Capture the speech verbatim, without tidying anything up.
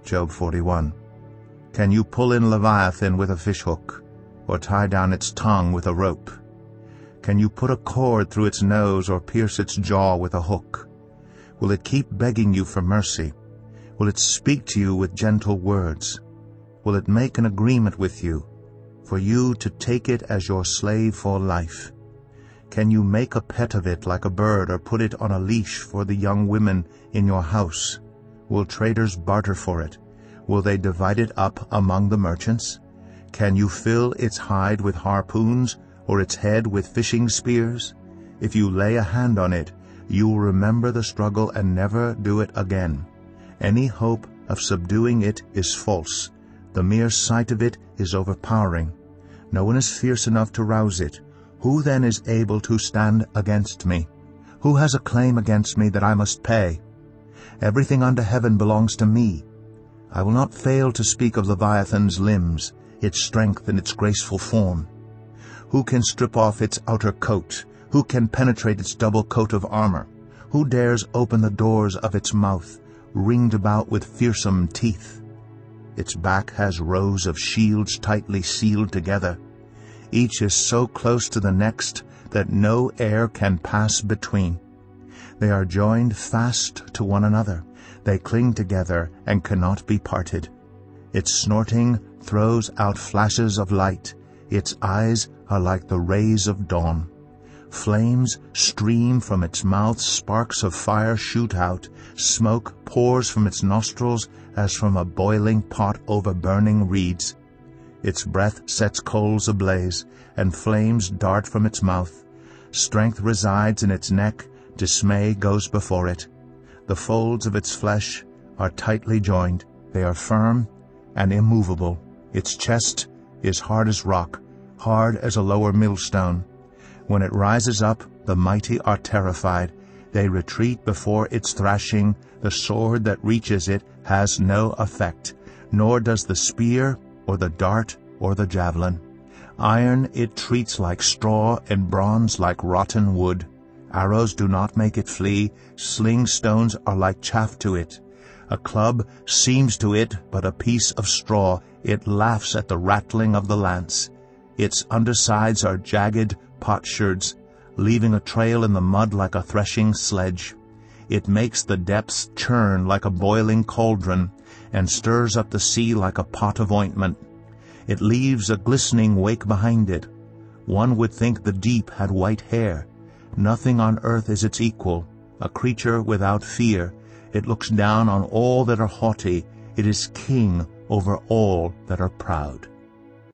Job forty-one. Can you pull in Leviathan with a fishhook, or tie down its tongue with a rope? Can you put a cord through its nose or pierce its jaw with a hook? Will it keep begging you for mercy? Will it speak to you with gentle words? Will it make an agreement with you, for you to take it as your slave for life? Can you make a pet of it like a bird, or put it on a leash for the young women in your house? Will traders barter for it? Will they divide it up among the merchants? Can you fill its hide with harpoons, or its head with fishing spears? If you lay a hand on it, you will remember the struggle and never do it again. Any hope of subduing it is false. The mere sight of it is overpowering. No one is fierce enough to rouse it. Who then is able to stand against me? Who has a claim against me that I must pay? Everything under heaven belongs to me. I will not fail to speak of Leviathan's limbs, its strength and its graceful form. Who can strip off its outer coat? Who can penetrate its double coat of armor? Who dares open the doors of its mouth, ringed about with fearsome teeth? Its back has rows of shields tightly sealed together. Each is so close to the next that no air can pass between. They are joined fast to one another. They cling together and cannot be parted. Its snorting throws out flashes of light. Its eyes are like the rays of dawn. Flames stream from its mouth, sparks of fire shoot out, smoke pours from its nostrils as from a boiling pot over burning reeds. Its breath sets coals ablaze, and flames dart from its mouth. Strength resides in its neck, dismay goes before it. The folds of its flesh are tightly joined, they are firm and immovable. Its chest is hard as rock, hard as a lower millstone. When it rises up, the mighty are terrified. They retreat before its thrashing. The sword that reaches it has no effect, nor does the spear or the dart or the javelin. Iron it treats like straw, and bronze like rotten wood. Arrows do not make it flee. Sling stones are like chaff to it. A club seems to it but a piece of straw. It laughs at the rattling of the lance. Its undersides are jagged potsherds, leaving a trail in the mud like a threshing sledge. It makes the depths churn like a boiling cauldron, and stirs up the sea like a pot of ointment. It leaves a glistening wake behind it. One would think the deep had white hair. Nothing on earth is its equal, a creature without fear. It looks down on all that are haughty. It is king over all that are proud.